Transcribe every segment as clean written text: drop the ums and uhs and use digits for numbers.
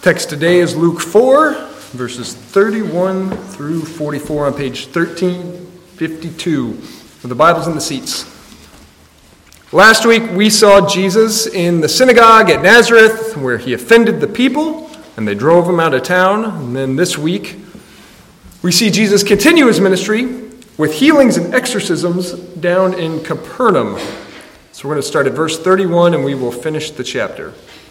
Text today is Luke 4, verses 31 through 44 on page 1352 of the Bibles in the seats. Last week we saw Jesus in the synagogue at Nazareth where he offended the people and they drove him out of town. And then this week we see Jesus continue his ministry with healings and exorcisms down in Capernaum. So we're going to start at verse 31 and we will finish the chapter.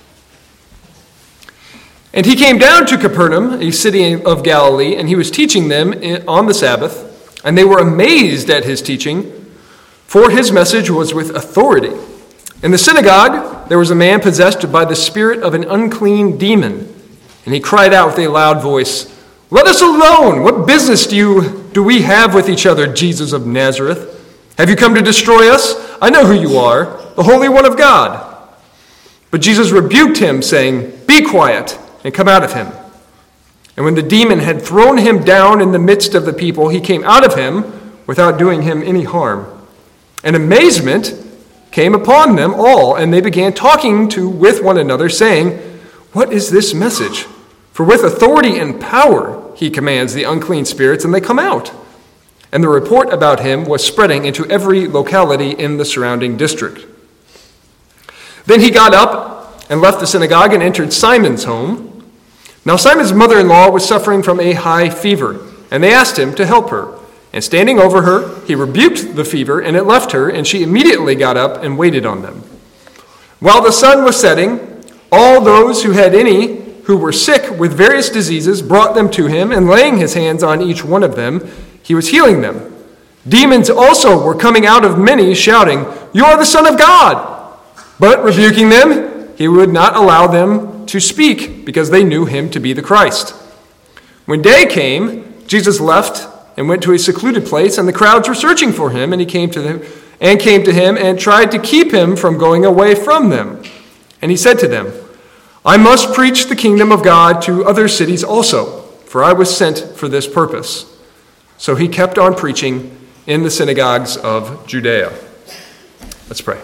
And he came down to Capernaum, a city of Galilee, and he was teaching them on the Sabbath. And they were amazed at his teaching, for his message was with authority. In the synagogue, there was a man possessed by the spirit of an unclean demon. And he cried out with a loud voice, "Let us alone! What business do we have with each other, Jesus of Nazareth? Have you come to destroy us? I know who you are, the Holy One of God." But Jesus rebuked him, saying, "Be quiet, and come out of him." And when the demon had thrown him down in the midst of the people, he came out of him without doing him any harm. And amazement came upon them all, and they began talking with one another, saying, "What is this message? For with authority and power he commands the unclean spirits, and they come out." And the report about him was spreading into every locality in the surrounding district. Then he got up and left the synagogue and entered Simon's home. Now Simon's mother-in-law was suffering from a high fever, and they asked him to help her. And standing over her, he rebuked the fever, and it left her, and she immediately got up and waited on them. While the sun was setting, all those who had any who were sick with various diseases brought them to him, and laying his hands on each one of them, he was healing them. Demons also were coming out of many, shouting, "You are the Son of God!" But rebuking them, he would not allow them to speak, because they knew him to be the Christ. When day came, Jesus left and went to a secluded place, and the crowds were searching for him, and he came to him and tried to keep him from going away from them. And he said to them, "I must preach the kingdom of God to other cities also, for I was sent for this purpose." So he kept on preaching in the synagogues of Judea. Let's pray.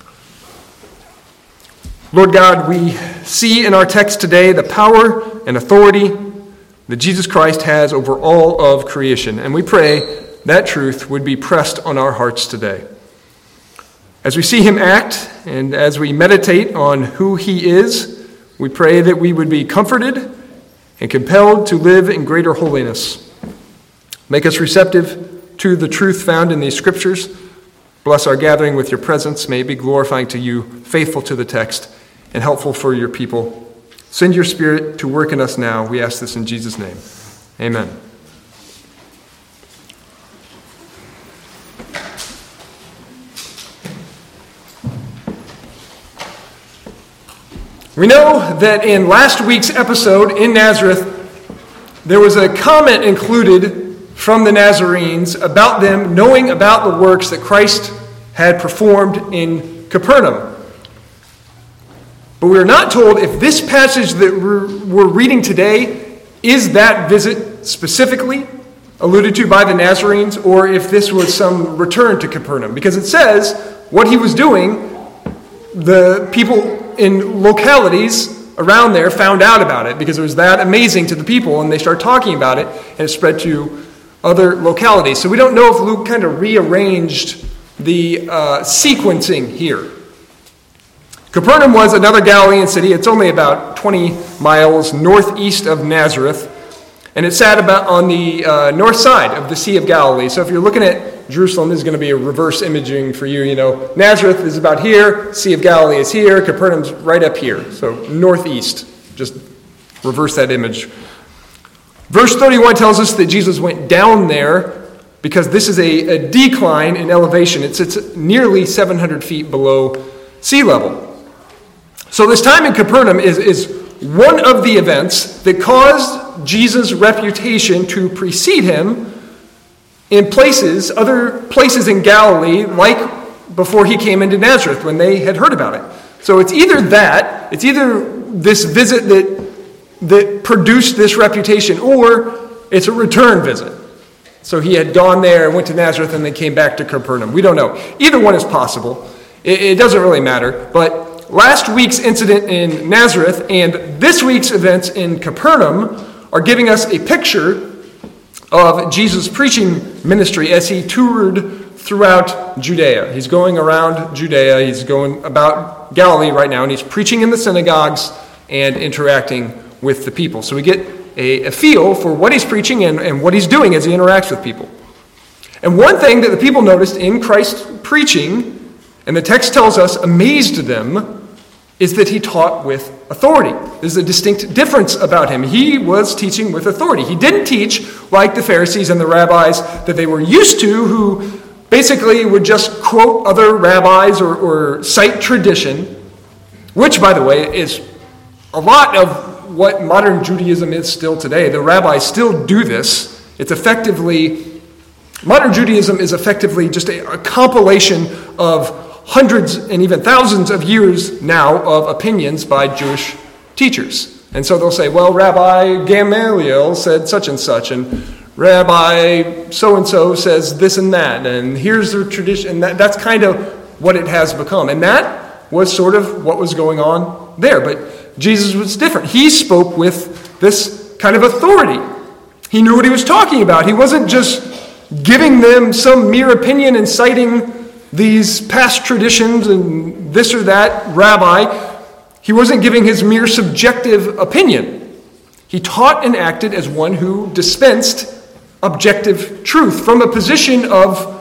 Lord God, we see in our text today the power and authority that Jesus Christ has over all of creation, and we pray that truth would be pressed on our hearts today. As we see him act and as we meditate on who he is, we pray that we would be comforted and compelled to live in greater holiness. Make us receptive to the truth found in these scriptures. Bless our gathering with your presence. May it be glorifying to you, faithful to the text, and helpful for your people. Send your Spirit to work in us now. We ask this in Jesus' name. Amen. We know that in last week's episode in Nazareth, there was a comment included from the Nazarenes about them knowing about the works that Christ had performed in Capernaum. But we're not told if this passage that we're reading today is that visit specifically alluded to by the Nazarenes, or if this was some return to Capernaum. Because it says what he was doing, the people in localities around there found out about it because it was that amazing to the people, and they started talking about it, and it spread to other localities. So we don't know if Luke kind of rearranged the sequencing here. Capernaum was another Galilean city. It's only about 20 miles northeast of Nazareth, and it sat about on the north side of the Sea of Galilee. So if you're looking at Jerusalem, this is going to be a reverse imaging for you. You know, Nazareth is about here, Sea of Galilee is here, Capernaum's right up here. So northeast. Just reverse that image. Verse 31 tells us that Jesus went down there because this is a decline in elevation. It sits nearly 700 feet below sea level. So this time in Capernaum is one of the events that caused Jesus' reputation to precede him in other places in Galilee, like before he came into Nazareth when they had heard about it. So it's either this visit that produced this reputation, or it's a return visit. So he had gone there, went to Nazareth, and then came back to Capernaum. We don't know. Either one is possible. It doesn't really matter, but last week's incident in Nazareth and this week's events in Capernaum are giving us a picture of Jesus' preaching ministry as he toured throughout Judea. He's going around Judea, he's going about Galilee right now, and he's preaching in the synagogues and interacting with the people. So we get a feel for what he's preaching and what he's doing as he interacts with people. And one thing that the people noticed in Christ's preaching, and the text tells us amazed them, is that he taught with authority. There's a distinct difference about him. He was teaching with authority. He didn't teach like the Pharisees and the rabbis that they were used to, who basically would just quote other rabbis or cite tradition, which, by the way, is a lot of what modern Judaism is still today. The rabbis still do this. Modern Judaism is effectively just a compilation of hundreds and even thousands of years now of opinions by Jewish teachers. And so they'll say, well, Rabbi Gamaliel said such and such, and Rabbi so-and-so says this and that, and here's the tradition. And that's kind of what it has become. And that was sort of what was going on there. But Jesus was different. He spoke with this kind of authority. He knew what he was talking about. He wasn't just giving them some mere opinion and citing these past traditions and this or that rabbi. He wasn't giving his mere subjective opinion. He taught and acted as one who dispensed objective truth from a position of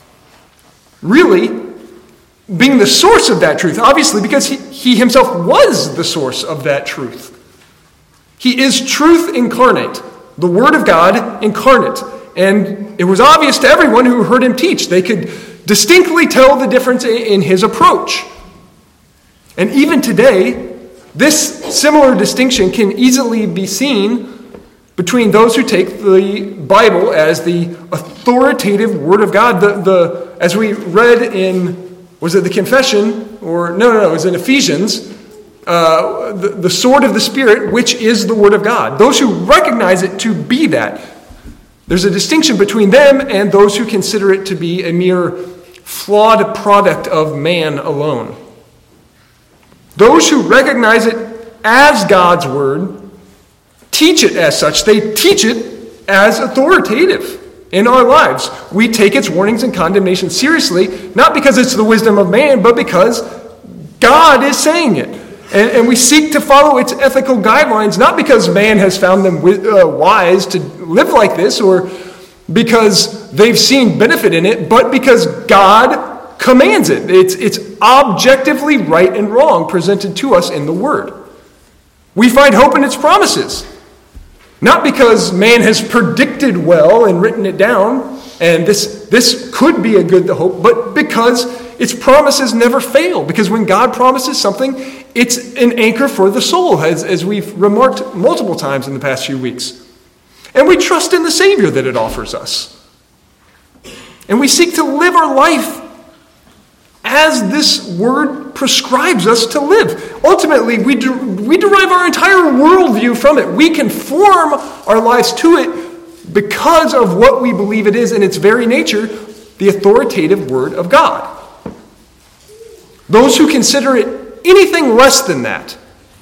really being the source of that truth, obviously, because he himself was the source of that truth. He is truth incarnate, the Word of God incarnate. And it was obvious to everyone who heard him teach. They could distinctly tell the difference in his approach. And even today, this similar distinction can easily be seen between those who take the Bible as the authoritative Word of God. As we read in, was it the confession? Or no, it was in Ephesians. The sword of the Spirit, which is the Word of God. Those who recognize it to be that. There's a distinction between them and those who consider it to be a mere flawed product of man alone. Those who recognize it as God's Word teach it as such. They teach it as authoritative in our lives. We take its warnings and condemnation seriously, not because it's the wisdom of man, but because God is saying it. And we seek to follow its ethical guidelines, not because man has found them wise to live like this or because they've seen benefit in it, but because God commands it. It's objectively right and wrong presented to us in the Word. We find hope in its promises, not because man has predicted well and written it down, and this could be a good hope, but because its promises never fail. Because when God promises something, it's an anchor for the soul, as we've remarked multiple times in the past few weeks. And we trust in the Savior that it offers us. And we seek to live our life as this Word prescribes us to live. Ultimately, we derive our entire worldview from it. We conform our lives to it because of what we believe it is in its very nature, the authoritative Word of God. Those who consider it anything less than that,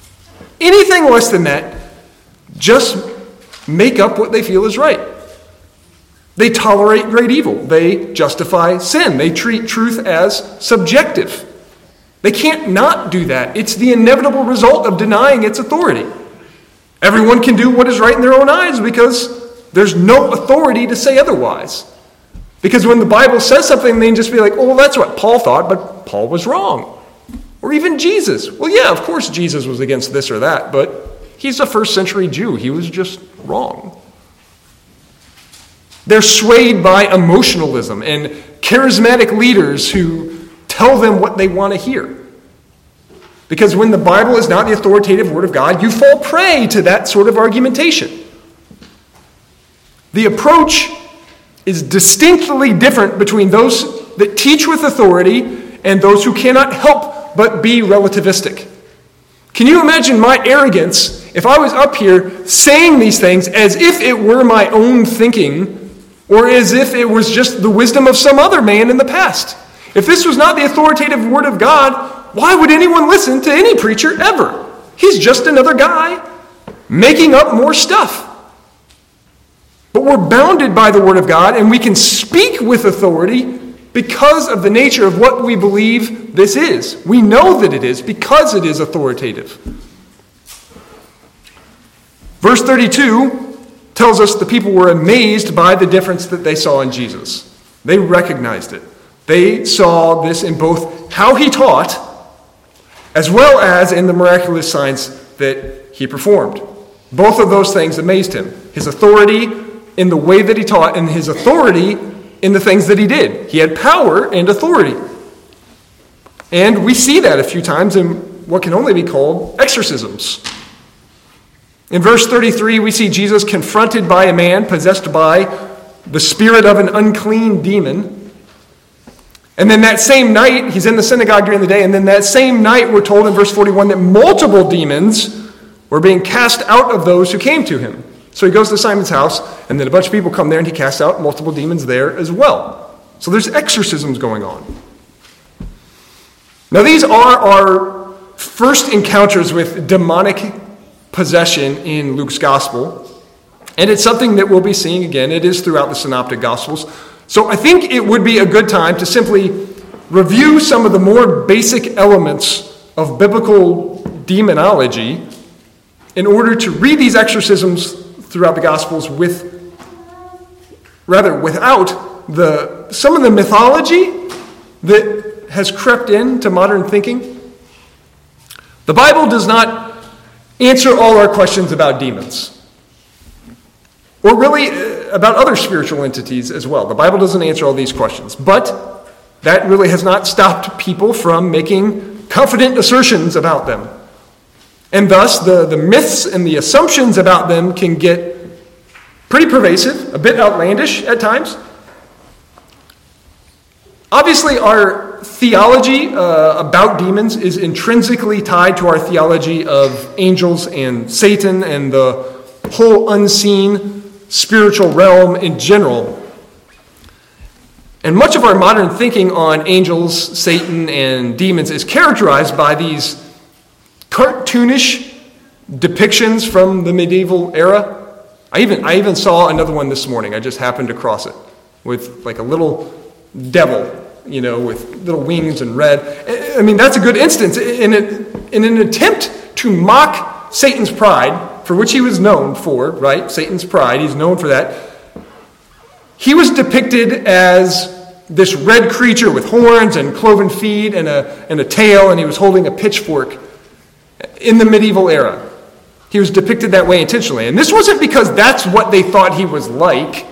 just make up what they feel is right. They tolerate great evil. They justify sin. They treat truth as subjective. They can't not do that. It's the inevitable result of denying its authority. Everyone can do what is right in their own eyes because there's no authority to say otherwise. Because when the Bible says something, they can just be like, oh, well, that's what Paul thought, but Paul was wrong. Or even Jesus. Well, yeah, of course Jesus was against this or that, but he's a first century Jew. He was just wrong. They're swayed by emotionalism and charismatic leaders who tell them what they want to hear. Because when the Bible is not the authoritative Word of God, you fall prey to that sort of argumentation. The approach is distinctly different between those that teach with authority and those who cannot help but be relativistic. Can you imagine my arrogance if I was up here saying these things as if it were my own thinking or as if it was just the wisdom of some other man in the past? If this was not the authoritative Word of God, why would anyone listen to any preacher ever? He's just another guy making up more stuff. But we're bounded by the Word of God, and we can speak with authority because of the nature of what we believe this is. We know that it is because it is authoritative. Verse 32 tells us the people were amazed by the difference that they saw in Jesus. They recognized it. They saw this in both how he taught as well as in the miraculous signs that he performed. Both of those things amazed him. His authority in the way that he taught and his authority in the things that he did. He had power and authority. And we see that a few times in what can only be called exorcisms. In verse 33, we see Jesus confronted by a man possessed by the spirit of an unclean demon. And then that same night, he's in the synagogue during the day, and then that same night we're told in verse 41 that multiple demons were being cast out of those who came to him. So he goes to Simon's house, and then a bunch of people come there, and he casts out multiple demons there as well. So there's exorcisms going on. Now these are our first encounters with demonic possession in Luke's gospel, and it's something that we'll be seeing again. It is throughout the synoptic gospels. So I think it would be a good time to simply review some of the more basic elements of biblical demonology in order to read these exorcisms throughout the gospels without some of the mythology that has crept into modern thinking. The Bible does not answer all our questions about demons, or really about other spiritual entities as well. The Bible doesn't answer all these questions, but that really has not stopped people from making confident assertions about them. And thus, the myths and the assumptions about them can get pretty pervasive, a bit outlandish at times. Obviously, our theology about demons is intrinsically tied to our theology of angels and Satan and the whole unseen spiritual realm in general. And much of our modern thinking on angels, Satan, and demons is characterized by these cartoonish depictions from the medieval era. I even saw another one this morning. I just happened to cross it with like a little devil, with little wings and red. I mean, that's a good instance. In an attempt to mock Satan's pride, for which he was known for, right? Satan's pride, he's known for that. He was depicted as this red creature with horns and cloven feet and a tail, and he was holding a pitchfork in the medieval era. He was depicted that way intentionally. And this wasn't because that's what they thought he was like.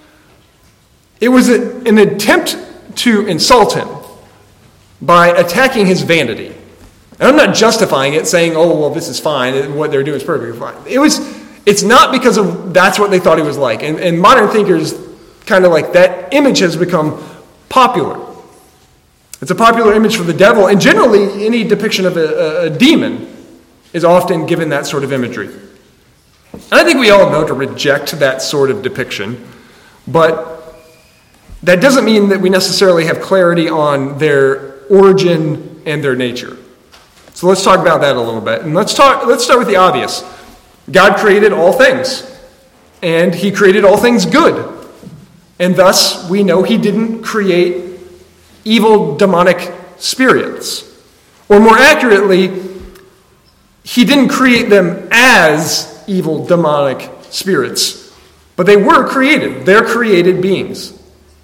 It was an attempt to insult him by attacking his vanity. And I'm not justifying it, saying, oh, well, this is fine, what they're doing is perfectly fine. It's not because of that's what they thought he was like. And modern thinkers, kind of like that image has become popular. It's a popular image for the devil, and generally any depiction of a demon is often given that sort of imagery. And I think we all know to reject that sort of depiction, but that doesn't mean that we necessarily have clarity on their origin and their nature. So let's talk about that a little bit. And let's start with the obvious. God created all things, and he created all things good. And thus, we know he didn't create evil demonic spirits. Or more accurately, he didn't create them as evil demonic spirits, but they were created. They're created beings.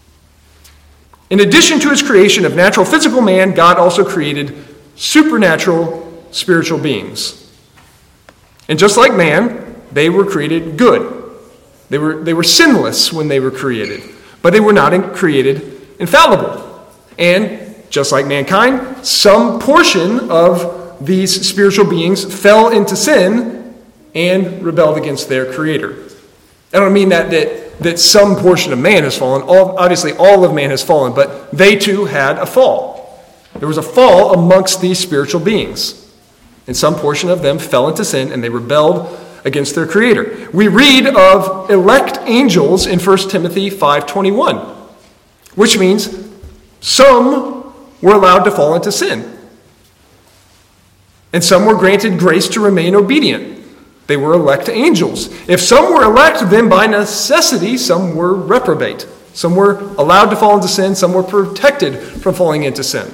In addition to his creation of natural physical man, God also created supernatural spiritual beings. And just like man, they were created good. They were sinless when they were created, but they were not created infallible. And just like mankind, some portion of these spiritual beings fell into sin and rebelled against their creator. I don't mean that some portion of man has fallen. Obviously, all of man has fallen, but they too had a fall. There was a fall amongst these spiritual beings. And some portion of them fell into sin and they rebelled against their creator. We read of elect angels in 1 Timothy 5:21, which means some were allowed to fall into sin. And some were granted grace to remain obedient. They were elect angels. If some were elect, then by necessity, some were reprobate. Some were allowed to fall into sin. Some were protected from falling into sin.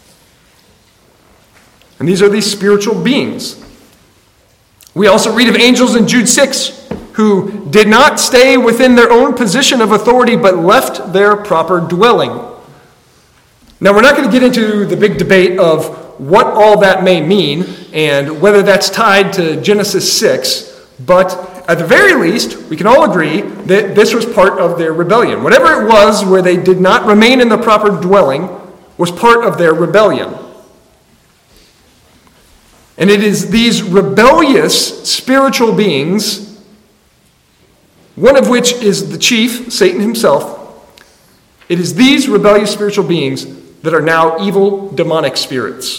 And these are these spiritual beings. We also read of angels in Jude 6 who did not stay within their own position of authority but left their proper dwelling. Now, we're not going to get into the big debate of what all that may mean and whether that's tied to Genesis 6, but at the very least, we can all agree that this was part of their rebellion. Whatever it was where they did not remain in the proper dwelling was part of their rebellion. And it is these rebellious spiritual beings, one of which is the chief, Satan himself. It is these rebellious spiritual beings that are now evil demonic spirits.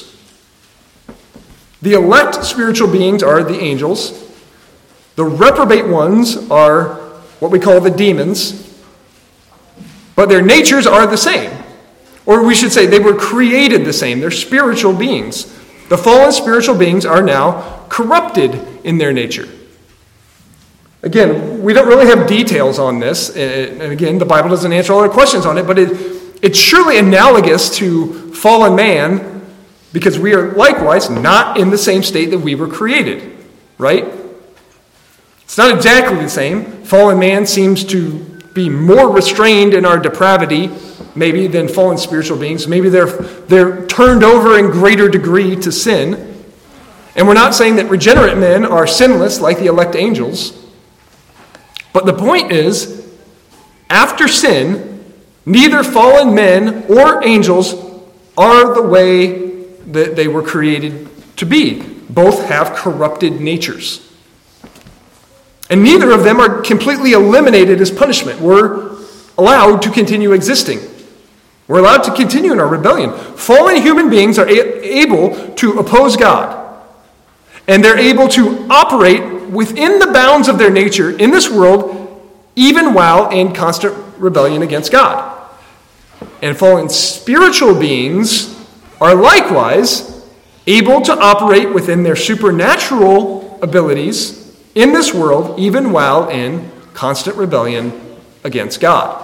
The elect spiritual beings are the angels. The reprobate ones are what we call the demons. But their natures are the same. Or we should say they were created the same. They're spiritual beings. The fallen spiritual beings are now corrupted in their nature. Again, we don't really have details on this. And again, the Bible doesn't answer all our questions on it, but it's surely analogous to fallen man because we are likewise not in the same state that we were created, right? It's not exactly the same. Fallen man seems to be more restrained in our depravity, maybe, than fallen spiritual beings. Maybe they're turned over in greater degree to sin. And we're not saying that regenerate men are sinless like the elect angels. But the point is, after sin, neither fallen men or angels are the way that they were created to be. Both have corrupted natures. And neither of them are completely eliminated as punishment. We're allowed to continue existing. We're allowed to continue in our rebellion. Fallen human beings are able to oppose God. And they're able to operate within the bounds of their nature in this world, even while in constant rebellion against God. And fallen spiritual beings are likewise able to operate within their supernatural abilities in this world, even while in constant rebellion against God.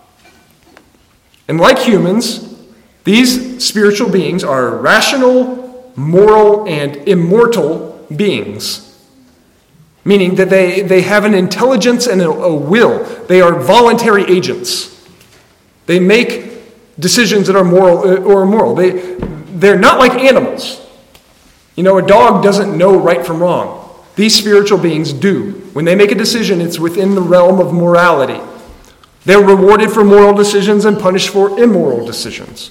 And like humans, these spiritual beings are rational, moral, and immortal beings, meaning that they have an intelligence and a will. They are voluntary agents. They make decisions that are moral or immoral. They're not like animals. You know, a dog doesn't know right from wrong. These spiritual beings do. When they make a decision, it's within the realm of morality. They're rewarded for moral decisions and punished for immoral decisions.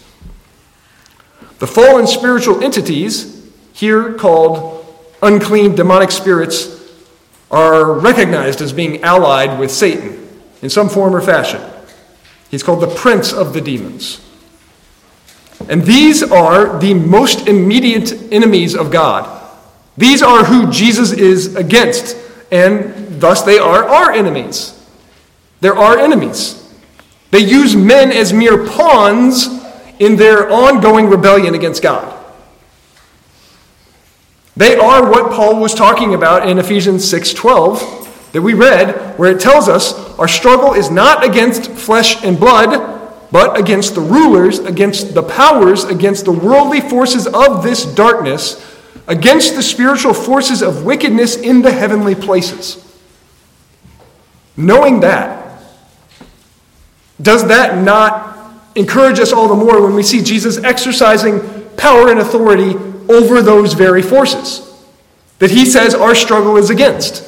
The fallen spiritual entities, here called unclean demonic spirits, are recognized as being allied with Satan in some form or fashion. He's called the prince of the demons. And these are the most immediate enemies of God. These are who Jesus is against, and thus they are our enemies. They're our enemies. They use men as mere pawns in their ongoing rebellion against God. They are what Paul was talking about in Ephesians 6:12 that we read, where it tells us our struggle is not against flesh and blood, but against the rulers, against the powers, against the worldly forces of this darkness, against the spiritual forces of wickedness in the heavenly places. Knowing that, does that not encourage us all the more when we see Jesus exercising power and authority over those very forces that he says our struggle is against?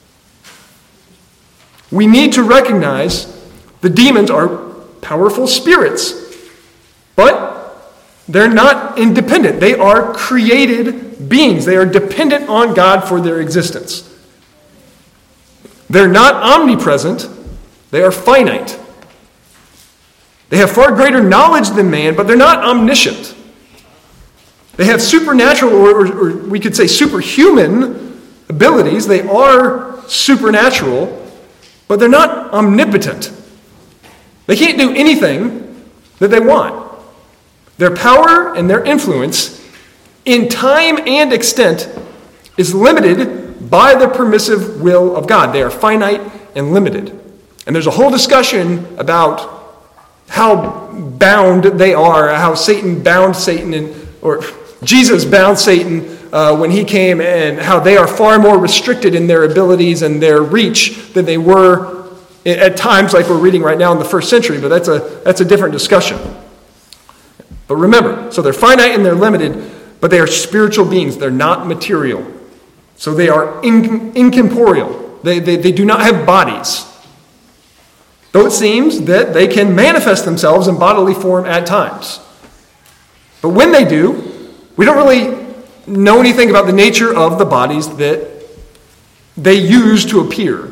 We need to recognize the demons are powerful spirits, but they're not independent. They are created beings. They are dependent on God for their existence. They're not omnipresent. They are finite. They have far greater knowledge than man, but they're not omniscient. They have supernatural, or we could say superhuman abilities. They are supernatural, but they're not omnipotent. They can't do anything that they want. Their power and their influence in time and extent, is limited by the permissive will of God. They are finite and limited. And there's a whole discussion about how bound they are, how Satan bound Satan, or Jesus bound Satan when he came, and how they are far more restricted in their abilities and their reach than they were at times like we're reading right now in the first century, but that's a different discussion. But remember, so they're finite and they're limited, but they are spiritual beings. They're not material. So they are incorporeal. They do not have bodies. Though it seems that they can manifest themselves in bodily form at times. But when they do, we don't really know anything about the nature of the bodies that they use to appear.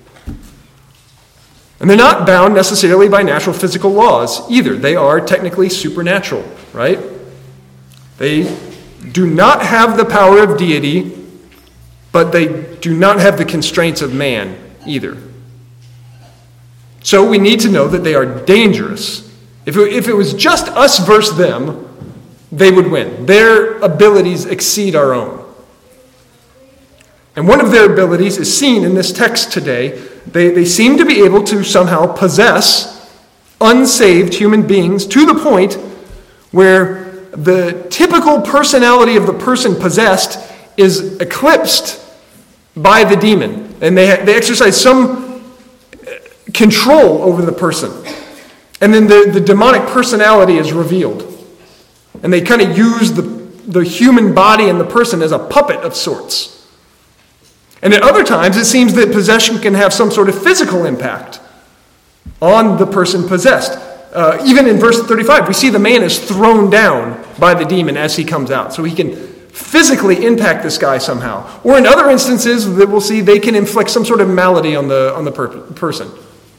And they're not bound necessarily by natural physical laws either. They are technically supernatural, right? They do not have the power of deity, but they do not have the constraints of man either. So we need to know that they are dangerous. If it was just us versus them, they would win. Their abilities exceed our own. And one of their abilities is seen in this text today. They seem to be able to somehow possess unsaved human beings to the point where the typical personality of the person possessed is eclipsed by the demon. And they exercise some control over the person. And then the demonic personality is revealed. And they kind of use the human body and the person as a puppet of sorts. And at other times, it seems that possession can have some sort of physical impact on the person possessed. Even in verse 35, we see the man is thrown down by the demon as he comes out. So he can physically impact this guy somehow. Or in other instances that we'll see, they can inflict some sort of malady on the person.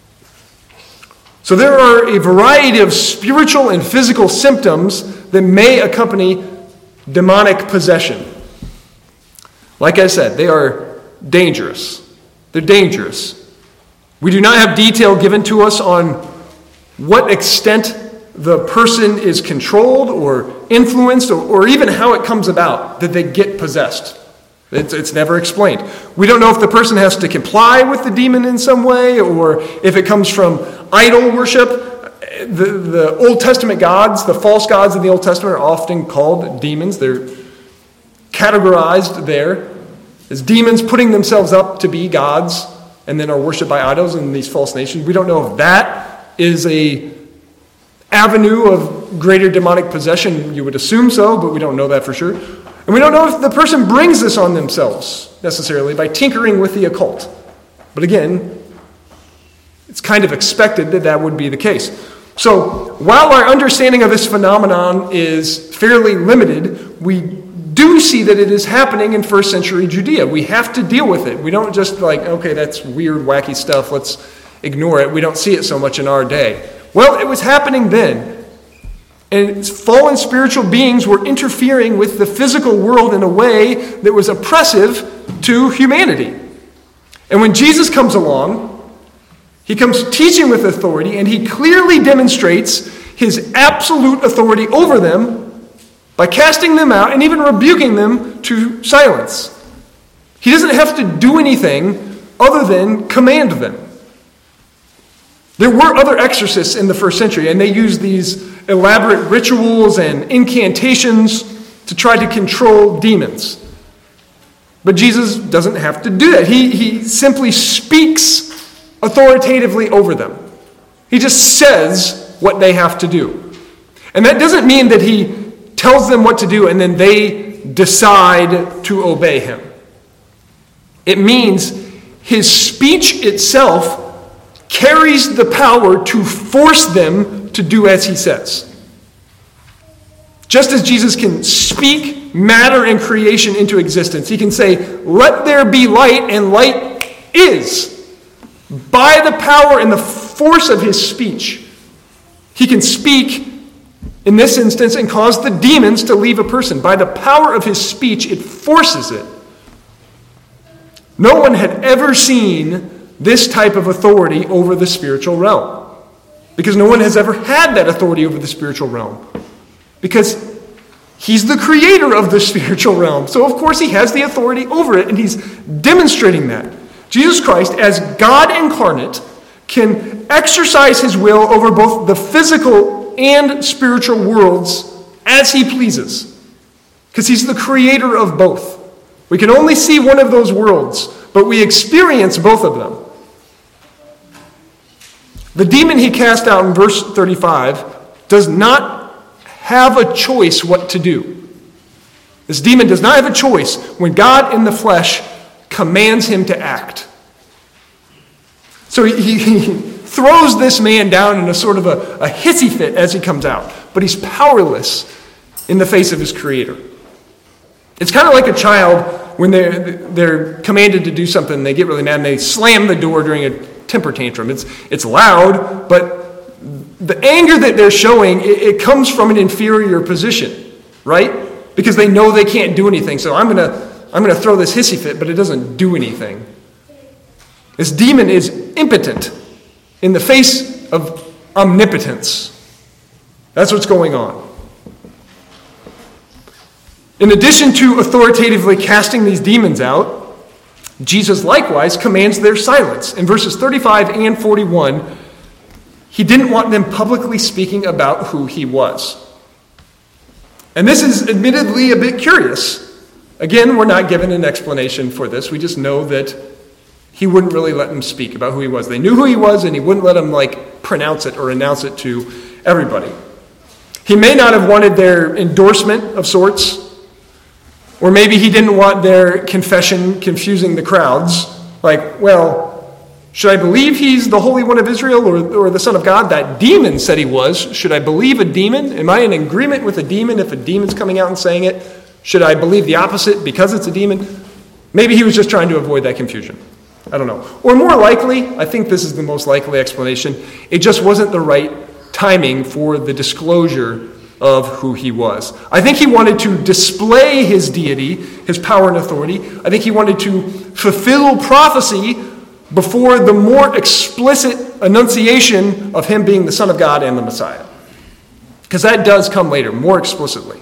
So there are a variety of spiritual and physical symptoms that may accompany demonic possession. Like I said, they are dangerous. They're dangerous. We do not have detail given to us on what extent the person is controlled or influenced or even how it comes about that they get possessed. It's never explained. We don't know if the person has to comply with the demon in some way or if it comes from idol worship. The Old Testament gods, the false gods of the Old Testament are often called demons. They're categorized there as demons putting themselves up to be gods and then are worshipped by idols in these false nations. We don't know if that is a avenue of greater demonic possession. You would assume so, but we don't know that for sure. And we don't know if the person brings this on themselves necessarily by tinkering with the occult. But again, it's kind of expected that that would be the case. So while our understanding of this phenomenon is fairly limited, we do see that it is happening in first century Judea. We have to deal with it. We don't just okay, that's weird, wacky stuff, let's ignore it. We don't see it so much in our day. Well, it was happening then. And fallen spiritual beings were interfering with the physical world in a way that was oppressive to humanity. And when Jesus comes along, he comes teaching with authority, and he clearly demonstrates his absolute authority over them by casting them out and even rebuking them to silence. He doesn't have to do anything other than command them. There were other exorcists in the first century, and they used these elaborate rituals and incantations to try to control demons. But Jesus doesn't have to do that. He simply speaks authoritatively over them. He just says what they have to do. And that doesn't mean that he tells them what to do and then they decide to obey him. It means his speech itself carries the power to force them to do as he says. Just as Jesus can speak matter and creation into existence, he can say, "Let there be light," and light is. By the power and the force of his speech, he can speak in this instance and cause the demons to leave a person. By the power of his speech, it forces it. No one had ever seen this type of authority over the spiritual realm, because no one has ever had that authority over the spiritual realm. Because He's the creator of the spiritual realm. So, of course, he has the authority over it, and he's demonstrating that. Jesus Christ, as God incarnate, can exercise his will over both the physical and spiritual worlds as he pleases, because he's the creator of both. We can only see one of those worlds, but we experience both of them. The demon he cast out in verse 35 does not have a choice what to do. This demon does not have a choice when God in the flesh commands him to act. So he throws this man down in a sort of a hissy fit as he comes out, but he's powerless in the face of his creator. It's kind of like a child when they're commanded to do something, they get really mad and they slam the door during a temper tantrum. It's loud, but the anger that they're showing, it comes from an inferior position, right? Because they know they can't do anything. So I'm gonna throw this hissy fit, but it doesn't do anything. This demon is impotent in the face of omnipotence. That's what's going on. In addition to authoritatively casting these demons out, Jesus likewise commands their silence. In verses 35 and 41, he didn't want them publicly speaking about who he was. And this is admittedly a bit curious. Again, we're not given an explanation for this. We just know that he wouldn't really let them speak about who he was. They knew who he was, and he wouldn't let them pronounce it or announce it to everybody. He may not have wanted their endorsement of sorts, or maybe he didn't want their confession confusing the crowds. Should I believe he's the Holy One of Israel or the Son of God? That demon said he was. Should I believe a demon? Am I in agreement with a demon if a demon's coming out and saying it? Should I believe the opposite because it's a demon? Maybe he was just trying to avoid that confusion. I don't know. Or more likely, I think this is the most likely explanation, it just wasn't the right timing for the disclosure of who he was. I think he wanted to display his deity, his power and authority. I think he wanted to fulfill prophecy before the more explicit enunciation of him being the Son of God and the Messiah. Because that does come later, more explicitly.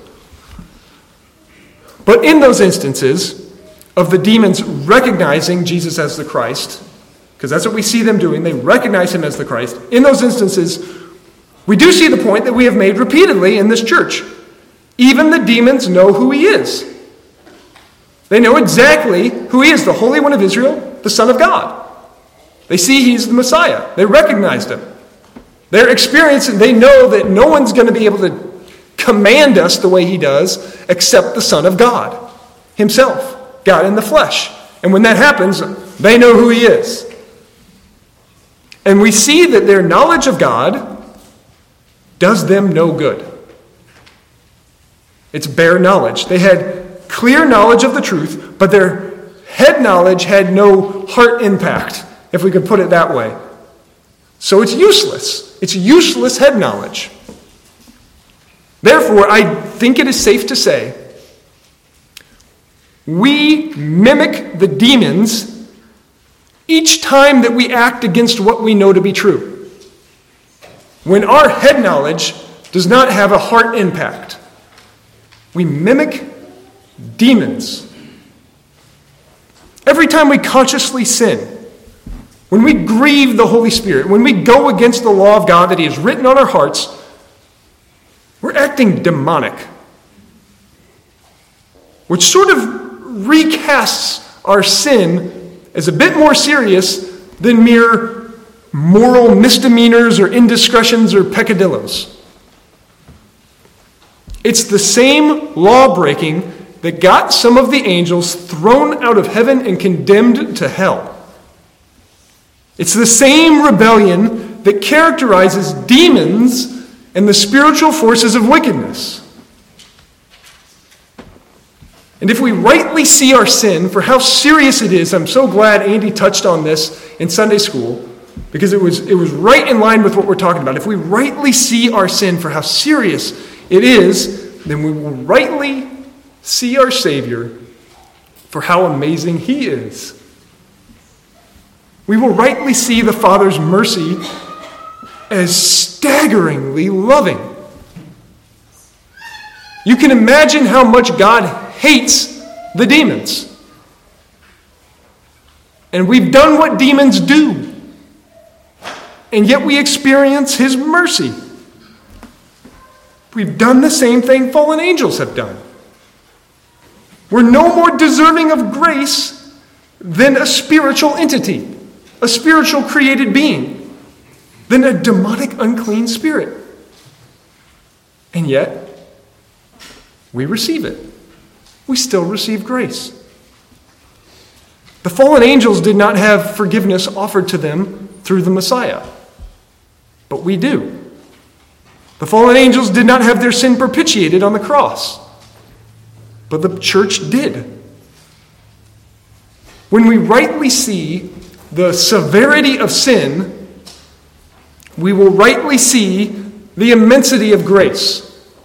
But in those instances of the demons recognizing Jesus as the Christ, because that's what we see them doing, they recognize him as the Christ. In those instances, we do see the point that we have made repeatedly in this church. Even the demons know who he is. They know exactly who he is, the Holy One of Israel, the Son of God. They see he's the Messiah. They recognized him. They're experiencing, they know that no one's going to be able to command us the way he does except the Son of God himself, God in the flesh. And when that happens, they know who he is. And we see that their knowledge of God does them no good. It's bare knowledge. They had clear knowledge of the truth, but their head knowledge had no heart impact, if we could put it that way. So it's useless. It's useless head knowledge. Therefore, I think it is safe to say we mimic the demons each time that we act against what we know to be true. When our head knowledge does not have a heart impact, we mimic demons. Every time we consciously sin, when we grieve the Holy Spirit, when we go against the law of God that he has written on our hearts, we're acting demonic, which sort of recasts our sin as a bit more serious than mere moral misdemeanors or indiscretions or peccadillos. It's the same law breaking that got some of the angels thrown out of heaven and condemned to hell. It's the same rebellion that characterizes demons and the spiritual forces of wickedness. And if we rightly see our sin for how serious it is, I'm so glad Andy touched on this in Sunday school, because it was right in line with what we're talking about. If we rightly see our sin for how serious it is, then we will rightly see our Savior for how amazing he is. We will rightly see the Father's mercy as staggeringly loving. You can imagine how much God hates the demons. And we've done what demons do. And yet we experience his mercy. We've done the same thing fallen angels have done. We're no more deserving of grace than a spiritual entity, a spiritual created being, than a demonic unclean spirit. And yet, we receive it. We still receive grace. The fallen angels did not have forgiveness offered to them through the Messiah, but we do. The fallen angels did not have their sin propitiated on the cross, but the church did. When we rightly see the severity of sin, we will rightly see the immensity of grace.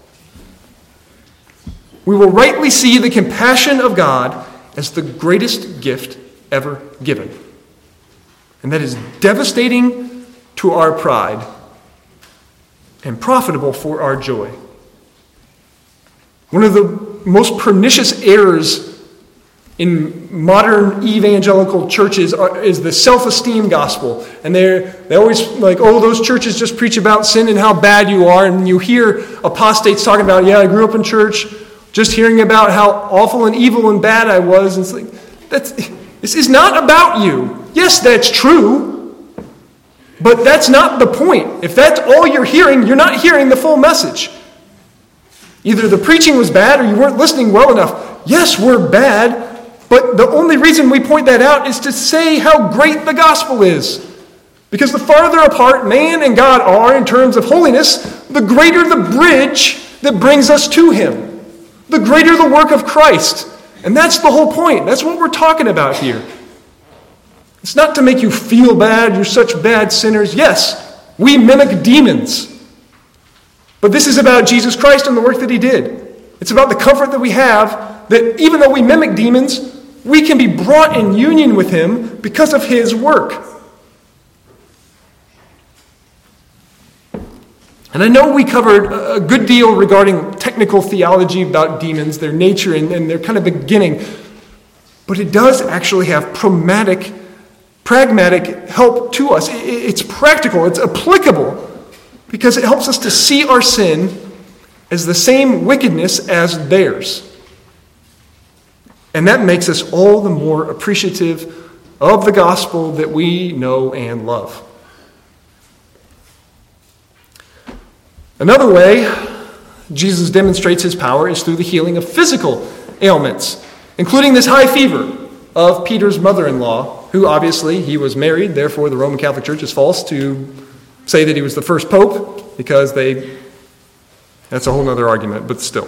We will rightly see the compassion of God as the greatest gift ever given. And that is devastating to our pride and profitable for our joy. One of the most pernicious errors in modern evangelical churches is the self-esteem gospel. And they always those churches just preach about sin and how bad you are. And you hear apostates talking about, I grew up in church just hearing about how awful and evil and bad I was. And it's this is not about you. Yes, that's true. But that's not the point. If that's all you're hearing, you're not hearing the full message. Either the preaching was bad or you weren't listening well enough. Yes, we're bad, but the only reason we point that out is to say how great the gospel is. Because the farther apart man and God are in terms of holiness, the greater the bridge that brings us to him. The greater the work of Christ. And that's the whole point. That's what we're talking about here. It's not to make you feel bad, you're such bad sinners. Yes, we mimic demons. But this is about Jesus Christ and the work that he did. It's about the comfort that we have that even though we mimic demons, we can be brought in union with him because of his work. And I know we covered a good deal regarding technical theology about demons, their nature and their kind of beginning. But it does actually have pragmatic help to us. It's practical, it's applicable, because it helps us to see our sin as the same wickedness as theirs. And that makes us all the more appreciative of the gospel that we know and love. Another way Jesus demonstrates his power is through the healing of physical ailments, including this high fever of Peter's mother-in-law, who obviously he was married, therefore the Roman Catholic Church is false to say that he was the first pope, because that's a whole other argument, but still.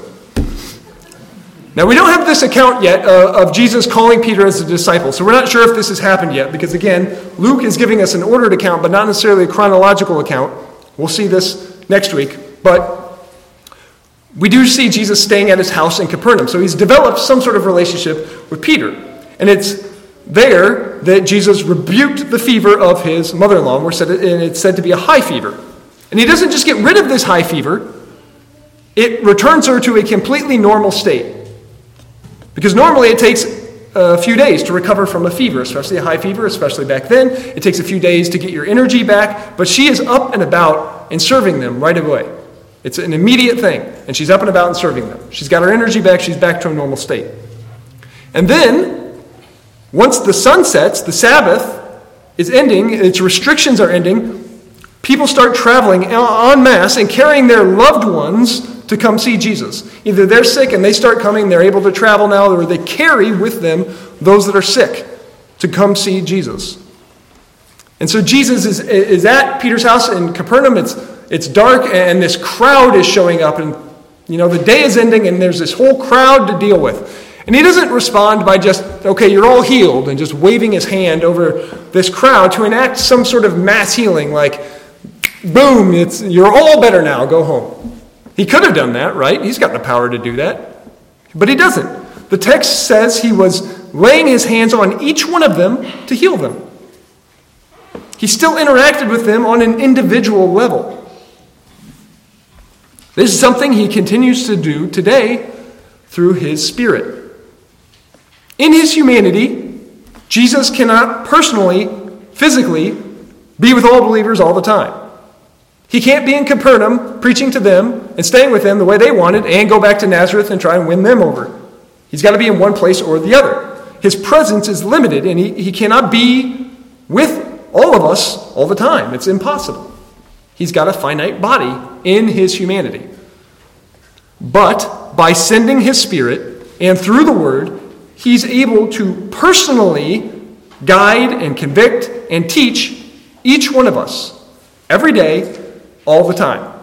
Now we don't have this account yet of Jesus calling Peter as a disciple, so we're not sure if this has happened yet, because again, Luke is giving us an ordered account, but not necessarily a chronological account. We'll see this next week, but we do see Jesus staying at his house in Capernaum, so he's developed some sort of relationship with Peter, and it's there that Jesus rebuked the fever of his mother-in-law, and it's said to be a high fever. And he doesn't just get rid of this high fever, it returns her to a completely normal state. Because normally it takes a few days to recover from a fever, especially a high fever, especially back then. It takes a few days to get your energy back, but she is up and about and serving them right away. It's an immediate thing, and she's up and about and serving them. She's got her energy back, she's back to a normal state. And then, once the sun sets, the Sabbath is ending, its restrictions are ending, people start traveling en masse and carrying their loved ones to come see Jesus. Either they're sick and they start coming, they're able to travel now, or they carry with them those that are sick to come see Jesus. And so Jesus is at Peter's house in Capernaum. It's dark and this crowd is showing up, and the day is ending and there's this whole crowd to deal with. And he doesn't respond by just, okay, you're all healed, and just waving his hand over this crowd to enact some sort of mass healing, like, boom, you're all better now, go home. He could have done that, right? He's got the power to do that. But he doesn't. The text says he was laying his hands on each one of them to heal them. He still interacted with them on an individual level. This is something he continues to do today through his Spirit. In his humanity, Jesus cannot personally, physically, be with all believers all the time. He can't be in Capernaum preaching to them and staying with them the way they wanted and go back to Nazareth and try and win them over. He's got to be in one place or the other. His presence is limited, and he cannot be with all of us all the time. It's impossible. He's got a finite body in his humanity. But by sending his Spirit and through the Word, he's able to personally guide and convict and teach each one of us every day, all the time.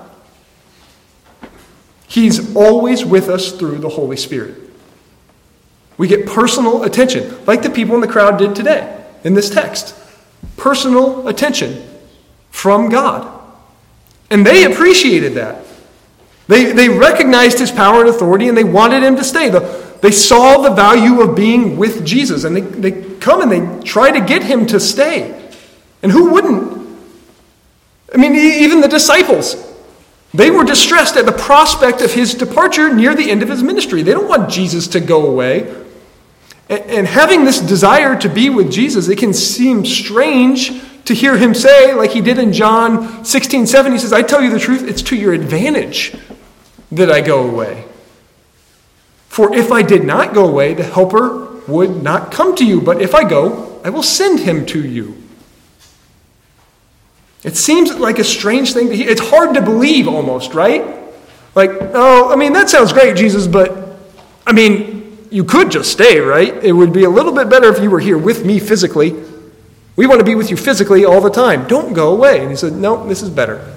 He's always with us through the Holy Spirit. We get personal attention, like the people in the crowd did today in this text. Personal attention from God. And they appreciated that. They recognized his power and authority, and they wanted him to stay. They saw the value of being with Jesus, and they come and they try to get him to stay. And who wouldn't? I mean, even the disciples, they were distressed at the prospect of his departure near the end of his ministry. They don't want Jesus to go away. And having this desire to be with Jesus, it can seem strange to hear him say, like he did in John 16:7, he says, I tell you the truth, it's to your advantage that I go away. For if I did not go away, the Helper would not come to you. But if I go, I will send him to you. It seems like a strange thing to hear. It's hard to believe almost, right? Like, oh, I mean, that sounds great, Jesus, but, I mean, you could just stay, right? It would be a little bit better if you were here with me physically. We want to be with you physically all the time. Don't go away. And he said, no, this is better.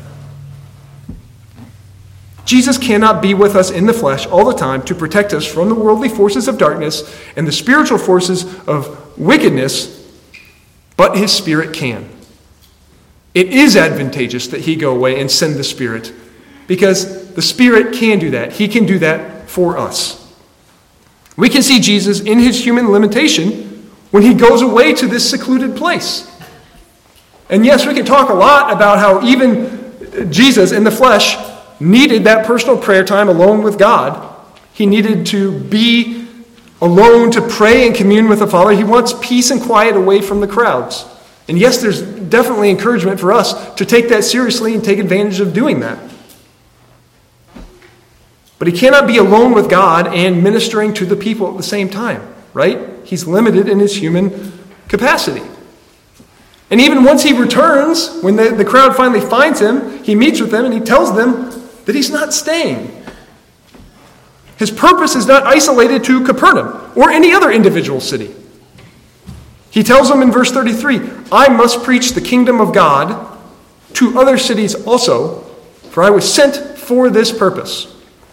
Jesus cannot be with us in the flesh all the time to protect us from the worldly forces of darkness and the spiritual forces of wickedness, but his Spirit can. It is advantageous that he go away and send the Spirit, because the Spirit can do that. He can do that for us. We can see Jesus in his human limitation when he goes away to this secluded place. And yes, we can talk a lot about how even Jesus in the flesh needed that personal prayer time alone with God. He needed to be alone to pray and commune with the Father. He wants peace and quiet away from the crowds. And yes, there's definitely encouragement for us to take that seriously and take advantage of doing that. But he cannot be alone with God and ministering to the people at the same time, right? He's limited in his human capacity. And even once he returns, when the crowd finally finds him, he meets with them and he tells them that he's not staying. His purpose is not isolated to Capernaum or any other individual city. He tells them in verse 33, I must preach the kingdom of God to other cities also, for I was sent for this purpose.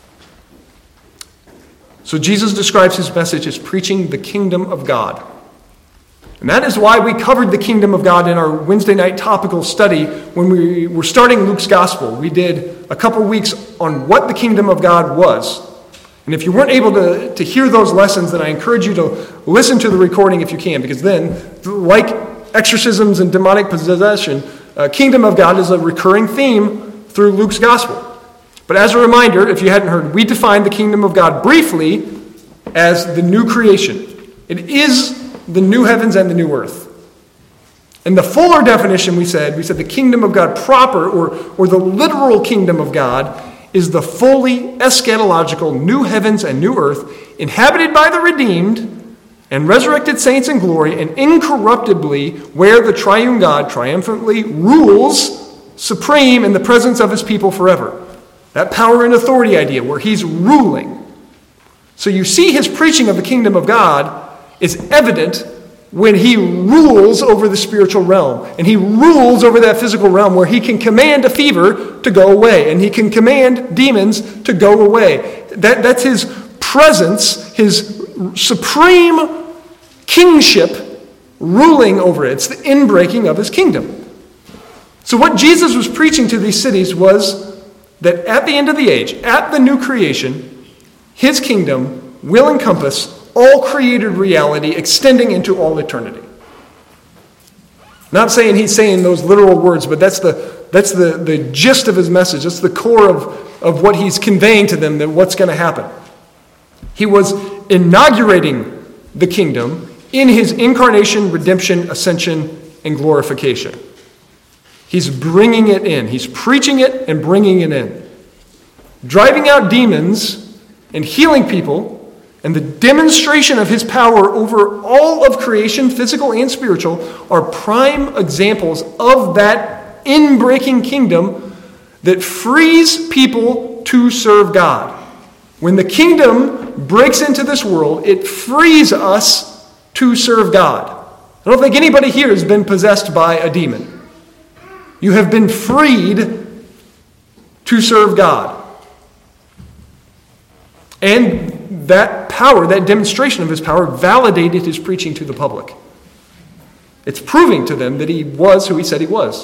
So Jesus describes his message as preaching the kingdom of God. And that is why we covered the kingdom of God in our Wednesday night topical study when we were starting Luke's gospel. We did a couple weeks on what the kingdom of God was. And if you weren't able to hear those lessons, then I encourage you to listen to the recording if you can, because then, like exorcisms and demonic possession, kingdom of God is a recurring theme through Luke's gospel. But as a reminder, if you hadn't heard, we defined the kingdom of God briefly as the new creation. It is the new heavens and the new earth. And the fuller definition we said the kingdom of God proper, or the literal kingdom of God, is the fully eschatological new heavens and new earth, inhabited by the redeemed and resurrected saints in glory, and incorruptibly where the triune God triumphantly rules supreme in the presence of his people forever. That power and authority idea where he's ruling. So you see his preaching of the kingdom of God is evident when he rules over the spiritual realm. And he rules over that physical realm where he can command a fever to go away. And he can command demons to go away. That's his presence, his supreme kingship ruling over it. It's the inbreaking of his kingdom. So what Jesus was preaching to these cities was that at the end of the age, at the new creation, his kingdom will encompass all created reality extending into all eternity. Not saying he's saying those literal words, but that's the the gist of his message. That's the core of what he's conveying to them, that what's going to happen. He was inaugurating the kingdom in his incarnation, redemption, ascension, and glorification. He's bringing it in. He's preaching it and bringing it in. Driving out demons and healing people, and the demonstration of his power over all of creation, physical and spiritual, are prime examples of that inbreaking kingdom that frees people to serve God. When the kingdom breaks into this world, it frees us to serve God. I don't think anybody here has been possessed by a demon. You have been freed to serve God. And that power, that demonstration of his power, validated his preaching to the public. It's proving to them that he was who he said he was.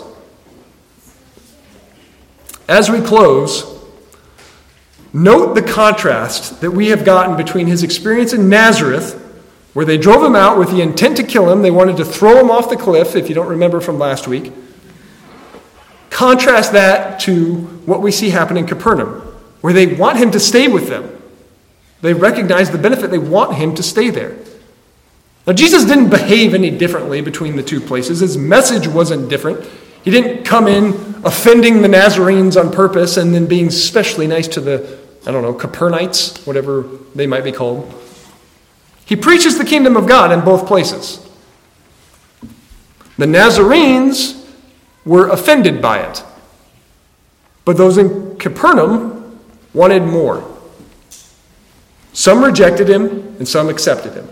As we close, note the contrast that we have gotten between his experience in Nazareth, where they drove him out with the intent to kill him. They wanted to throw him off the cliff, if you don't remember from last week. Contrast that to what we see happen in Capernaum, where they want him to stay with them. They recognize the benefit. They want him to stay there. Now, Jesus didn't behave any differently between the two places. His message wasn't different. He didn't come in offending the Nazarenes on purpose and then being especially nice to the, Capernites, whatever they might be called. He preaches the kingdom of God in both places. The Nazarenes were offended by it. But those in Capernaum wanted more. Some rejected him and some accepted him.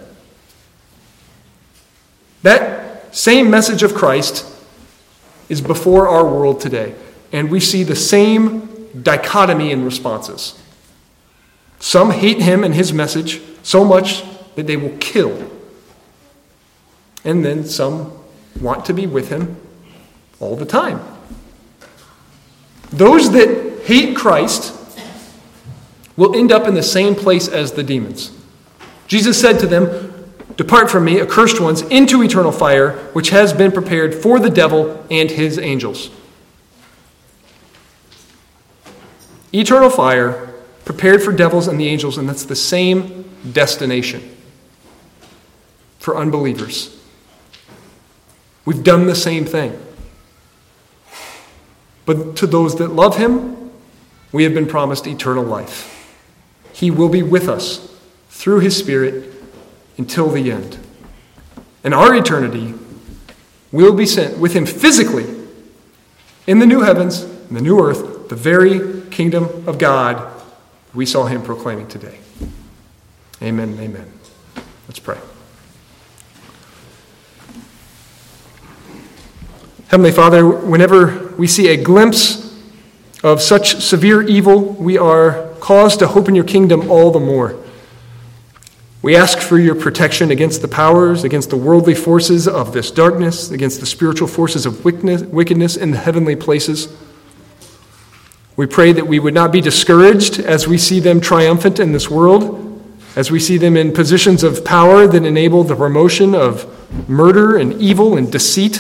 That same message of Christ is before our world today. And we see the same dichotomy in responses. Some hate him and his message so much that they will kill. And then some want to be with him all the time. Those that hate Christ will end up in the same place as the demons. Jesus said to them, "Depart from me, accursed ones, into eternal fire, which has been prepared for the devil and his angels." Eternal fire, prepared for devils and the angels, and that's the same destination for unbelievers. We've done the same thing. But to those that love him, we have been promised eternal life. He will be with us through his Spirit until the end. And our eternity will be spent with him physically in the new heavens and the new earth, the very kingdom of God we saw him proclaiming today. Amen and amen. Let's pray. Heavenly Father, whenever we see a glimpse of such severe evil, we are caused to hope in your kingdom all the more. We ask for your protection against the powers, against the worldly forces of this darkness, against the spiritual forces of wickedness in the heavenly places. We pray that we would not be discouraged as we see them triumphant in this world, as we see them in positions of power that enable the promotion of murder and evil and deceit.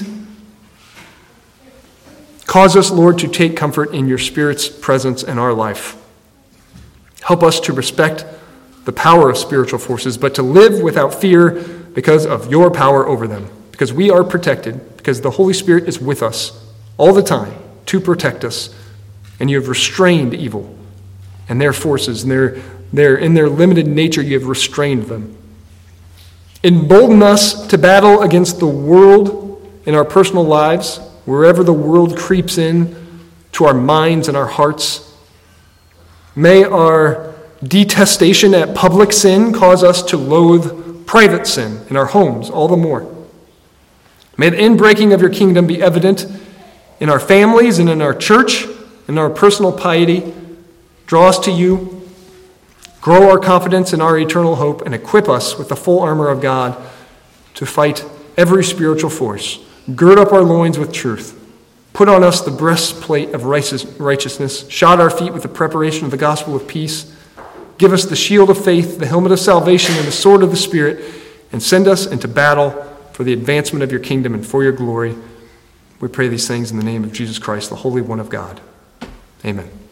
Cause us, Lord, to take comfort in your Spirit's presence in our life. Help us to respect the power of spiritual forces, but to live without fear because of your power over them, because we are protected, because the Holy Spirit is with us all the time to protect us, and you have restrained evil and their forces, and they're in their limited nature, you have restrained them. Embolden us to battle against the world in our personal lives, wherever the world creeps in to our minds and our hearts. May our detestation at public sin cause us to loathe private sin in our homes all the more. May the inbreaking of your kingdom be evident in our families and in our church, in our personal piety. Draw us to you, grow our confidence in our eternal hope, and equip us with the full armor of God to fight every spiritual force. Gird up our loins with truth. Put on us the breastplate of righteousness. Shod our feet with the preparation of the gospel of peace. Give us the shield of faith, the helmet of salvation, and the sword of the Spirit, and send us into battle for the advancement of your kingdom and for your glory. We pray these things in the name of Jesus Christ, the Holy One of God. Amen.